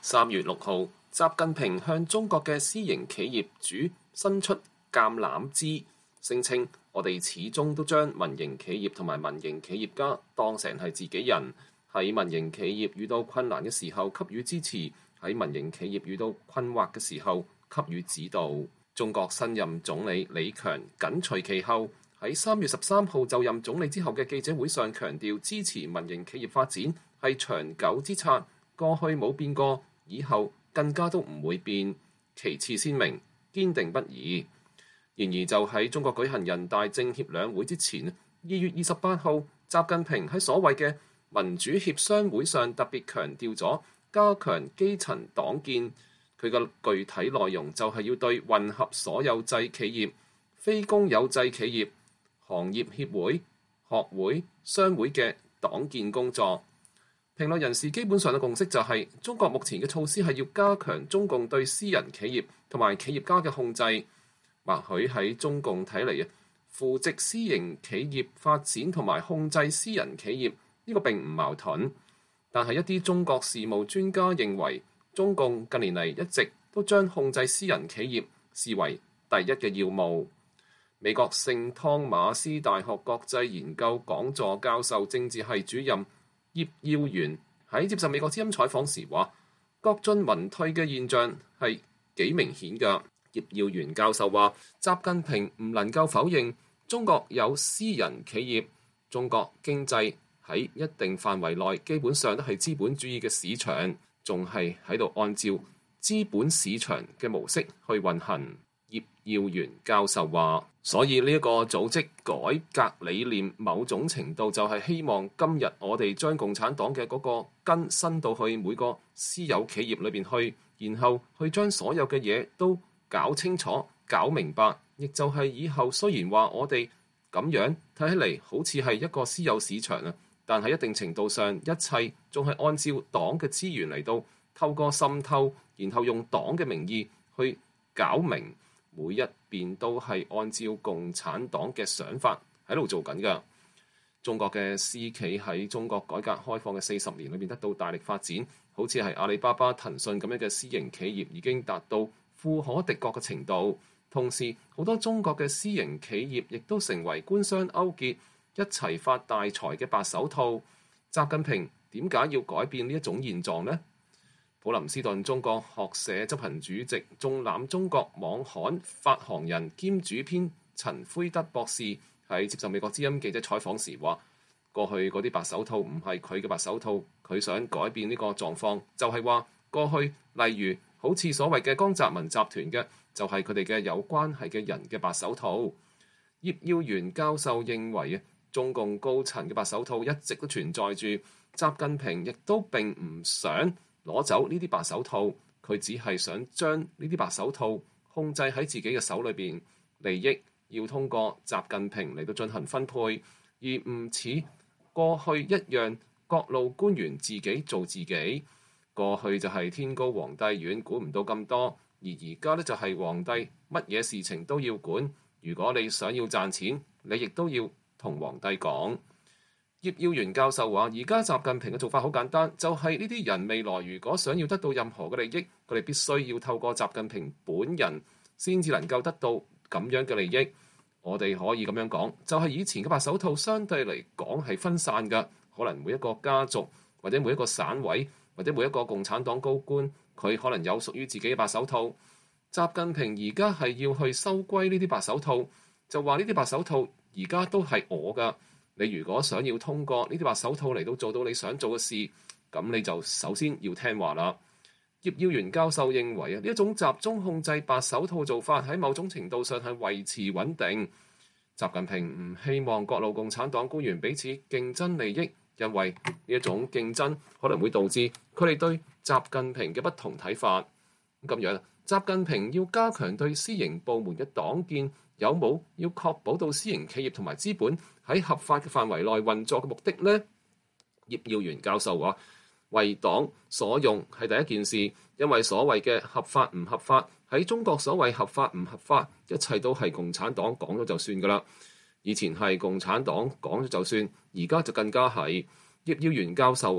3月6號，習近平向中國嘅私營企業主伸出橄欖枝，聲稱我哋始終都將民營企業同埋民營企業家當成係自己人，喺民營企業遇到困難嘅時候給予支持，喺民營企業遇到困惑嘅時候給予指導。中國新任總理李強緊隨其後，喺3月13號就任總理之後嘅記者會上強調，支持民營企業發展係長久之策，過去冇變過，以後更加都唔會變，旗幟鮮明，堅定不移。然而就喺中國舉行人大政協兩會之前，2月28號，習近平喺所謂嘅民主協商會上特別強調咗加強基層黨建，佢嘅具體內容就係要對混合所有制企業、非公有制企業、行業協會、學會、商會嘅黨建工作。評論人士基本上嘅共識就係，中國目前嘅措施係要加強中共對私人企業同埋企業家嘅控制。或許喺中共睇嚟，扶植私營企業發展同埋控制私人企業呢個並唔矛盾，但係一啲中國事務專家認為，中共近年嚟一直都將控制私人企業視為第一嘅要務。美國聖湯馬斯大學國際研究講座教授政治系主任葉耀元喺接受美國之音採訪時話，國進民退嘅現象係幾明顯㗎。葉耀元教授話，習近平唔能夠否認中國有私人企業，中國經濟喺一定範圍內基本上都係資本主義嘅市場，仲係喺度按照資本市場嘅模式去運行。葉耀元教授話，所以呢一個組織改革理念某種程度就係希望今日我哋將共產黨嘅嗰個根伸到去每個私有企業裏邊去，然後去將所有嘅嘢都搞清楚、搞明白，亦就係以後雖然話我哋咁樣睇起嚟好似係一個私有市場啊，但係一定程度上一切仲係按照黨嘅資源嚟到透過滲透，然後用黨嘅名義去搞明，每一邊都係按照共產黨嘅想法喺度做緊㗎。中國嘅私企喺中國改革開放嘅40年裏面得到大力發展，好似係阿里巴巴、騰訊咁樣嘅私營企業已經達到富可敵國嘅程度，同時好多中國嘅私營企業亦都成為官商勾結、一齊發大財嘅白手套。習近平點解要改變呢一種現狀呢？普林斯頓中國學社執行主席、縱覽中國網刊發行人兼主編陳灰德博士喺接受美國之音記者採訪時話，過去嗰啲白手套唔係佢嘅白手套，佢想改變呢個狀況，就係話過去例如好似所謂嘅江澤民集團嘅，就係佢哋嘅有關係嘅人嘅白手套。葉耀元教授認為，中共高層嘅白手套一直都存在住，習近平亦都並唔想攞走呢啲白手套，佢只係想將呢啲白手套控制喺自己嘅手裏邊，利益要通過習近平嚟到進行分配，而唔似過去一樣各路官員自己做自己。過去就係天高皇帝遠，管唔到咁多，而而家咧就係皇帝乜嘢事情都要管。如果你想要賺錢，你亦都要同皇帝講。葉耀元教授話，而家習近平嘅做法好簡單，就係呢啲人未來如果想要得到任何嘅利益，佢哋必須要透過習近平本人先至能夠得到咁樣嘅利益。我哋可以咁樣講，就係以前嘅白手套相對嚟講係分散嘅，可能每一個家族或者每一個省委或者每一個共產黨高官，佢可能有屬於自己嘅白手套。習近平而家係要去收歸呢啲白手套，就話呢啲白手套而家都係我㗎。你如果想要通過呢啲白手套嚟到做到你想做嘅事，咁你就首先要聽話啦。葉耀元教授認為呢一種集中控制白手套做法喺某種程度上係維持穩定。習近平唔希望各路共產黨官員彼此競爭利益，因為呢一種競爭可能會導致佢哋對習近平嘅不同睇法。咁樣，習近平要加強對私營部門嘅黨建，有冇要確保到私營企業同埋資本喺合法嘅範圍內運作嘅目的呢？葉耀元教授話，為黨所用係第一件事，因為所謂嘅合法唔合法，喺中國所謂合法唔合法，一切都係共產黨講咗就算噶啦。以前係共產黨講咗就算，而家就更加係。葉耀元教授話，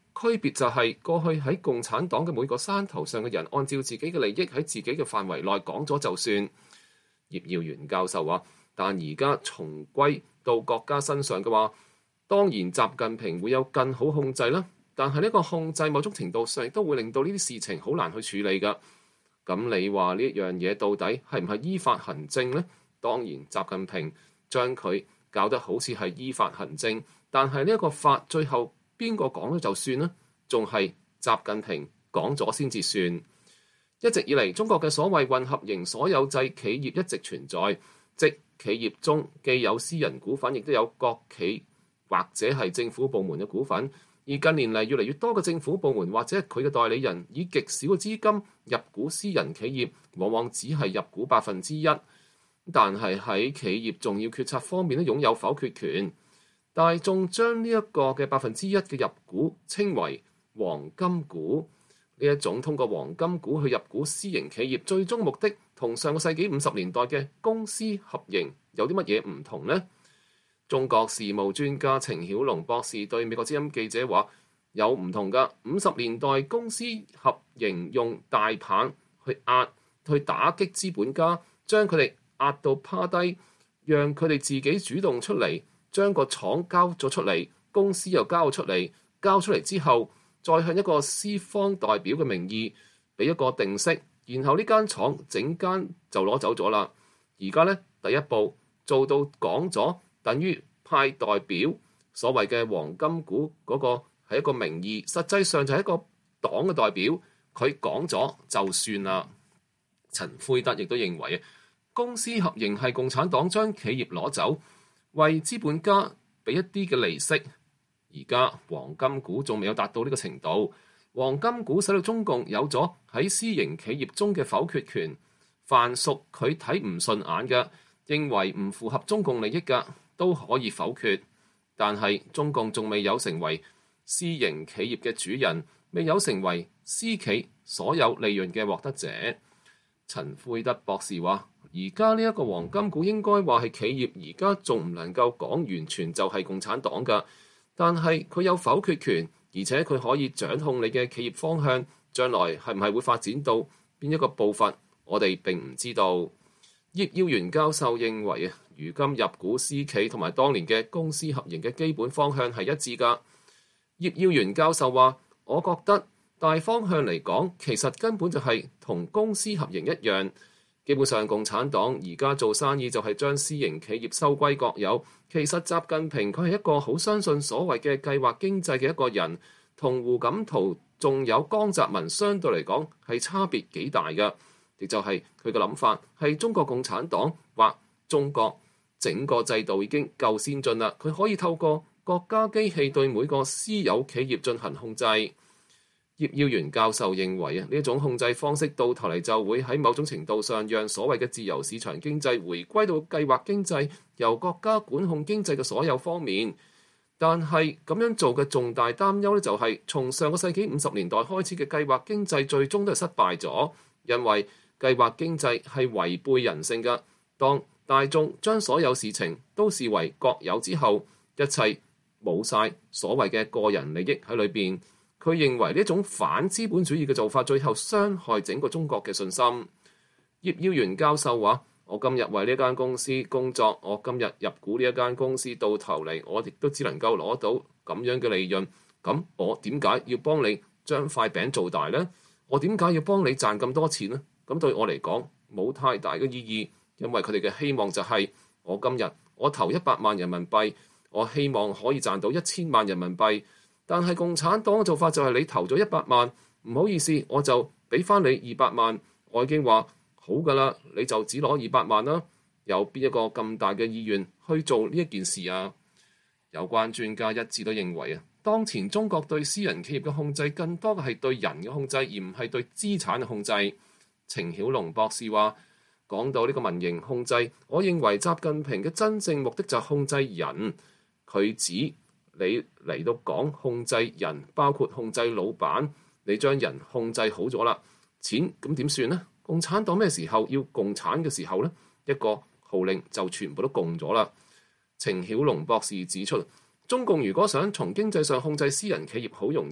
區別就係過去喺共產黨嘅每個山頭上嘅人，按照自己嘅利益喺自己嘅範圍內講咗就算。葉耀元教授話，但而家重歸到國家身上嘅話，當然習近平會有更好控制啦。但係呢個控制某種程度上亦都會令到呢啲事情好難去處理㗎。咁你話呢一樣嘢到底係唔係依法行政呢？當然習近平將佢搞得好似係依法行政，但係呢一個法最後邊個講咗就算呢？仲係習近平講咗先至算。一直以嚟，中國嘅所謂混合型所有制企業一直存在，即企業中既有私人股份，亦都有國企或者係政府部門嘅股份。而近年嚟，越嚟越多嘅政府部門或者佢嘅代理人以極少嘅資金入股私人企業，往往只係入股1%，但係喺企業重要決策方面都擁有否決權。大眾將呢一個嘅1%嘅入股稱為黃金股。呢一種通過黃金股去入股私營企業，最終目的同上個世紀50年代嘅公私合營有啲乜嘢唔同呢？中國事務專家程曉龍博士對美國之音記者話：有唔同㗎。50年代公私合營用大棒去打擊資本家，將佢哋壓到趴低，讓佢哋自己主動出嚟，將個廠交咗出嚟，公司又交出嚟，交出嚟之後，再向一個私方代表嘅名義俾一個定息，然後呢間廠整間就攞走咗啦。而家呢，第一步做到講咗，等於派代表，所謂嘅黃金股嗰個係一個名義，實際上就係一個黨嘅代表，佢講咗就算啦。陳灰德亦都認為，公私合營係共產黨將企業攞走，為資本家俾一啲嘅利息。而家黃金股仲未有達到呢個程度，黃金股使到中共有咗喺私營企業中嘅否決權，凡屬佢睇唔順眼嘅，認為唔符合中共利益嘅，都可以否決。但係中共仲未有成為私營企業嘅主人，未有成為私企所有利潤嘅獲得者。陳灰德博士話：而家呢一個黃金股應該話係企業，而家仲唔能夠講完全就係共產黨㗎。但係佢有否決權，而且佢可以掌控你嘅企業方向，將來係唔係會發展到邊一個步伐，我哋並唔知道。葉耀元教授認為，如今入股私企同埋當年嘅公私合營嘅基本方向係一致㗎。葉耀元教授話：我覺得大方向嚟講，其實根本就係同公私合營一樣。基本上，共產黨而家做生意就係將私營企業收歸國有。其實習近平佢係一個好相信所謂嘅計劃經濟嘅一個人，同胡錦濤仲有江澤民相對嚟講係差別幾大嘅。亦就係佢嘅諗法係中國共產黨或中國整個制度已經夠先進啦，佢可以透過國家機器對每個私有企業進行控制。葉耀元教授認為呢一種控制方式到頭嚟就會喺某種程度上讓所謂嘅自由市場經濟回歸到計劃經濟，由國家管控經濟嘅所有方面。但係咁樣做嘅重大擔憂咧，就係從上個世紀50年代開始嘅計劃經濟最終都係失敗咗，因為計劃經濟係違背人性嘅。當大眾將所有事情都視為國有之後，一切冇晒所謂嘅個人利益喺裏邊。佢認為呢一種反資本主義嘅做法，最後傷害整個中國嘅信心。葉耀元教授話：我今日為呢間公司工作，我今日入股呢一間公司，到頭嚟我亦都只能夠攞到咁樣嘅利潤。咁我點解要幫你將塊餅做大呢？我點解要幫你賺咁多錢呢？咁對我嚟講冇太大嘅意義，因為佢哋嘅希望就係我今日我投100萬人民幣，我希望可以賺到1000萬人民幣。但係共產黨嘅做法就係你投咗100萬，唔好意思，我就俾翻你200萬。我已經話好㗎啦，你就只攞200萬啦。有邊一個咁大嘅意願去做呢一件事啊？有關專家一致都認為啊，當前中國對私人企業嘅控制更多嘅係對人嘅控制，而唔係對資產嘅控制。程曉龍博士話：講到呢個民營控制，我認為習近平嘅真正目的就係控制人。佢指你嚟到講控制人，包括控制老闆，你將人控制好咗啦，錢咁點算呢？共產黨咩時候要共產嘅時候呢？一個號令就全部都共咗啦。程曉龍博士指出，中共如果想從經濟上控制私人企業，好容易，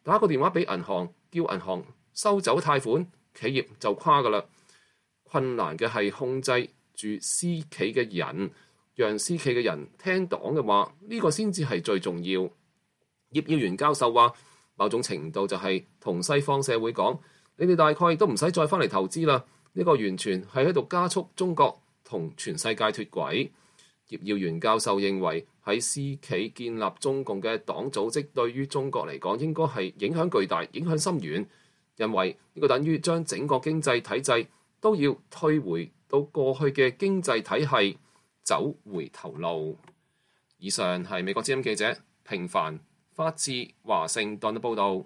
打個電話俾銀行，叫銀行收走貸款，企業就垮㗎啦。困難嘅係控制住私企嘅人，讓私企嘅人聽黨嘅話，呢個先至係最重要。葉耀元教授話，某種程度就係同西方社會講，你哋大概都唔使再翻嚟投資啦。呢個完全係喺度加速中國同全世界脫軌。葉耀元教授認為，喺私企建立中共嘅黨組織，對於中國嚟講應該係影響巨大、影響深遠，因為呢個等於將整個經濟體制都要退回到過去嘅經濟體系，走回頭路。以上係美國之音記者平凡發自華盛頓嘅報導。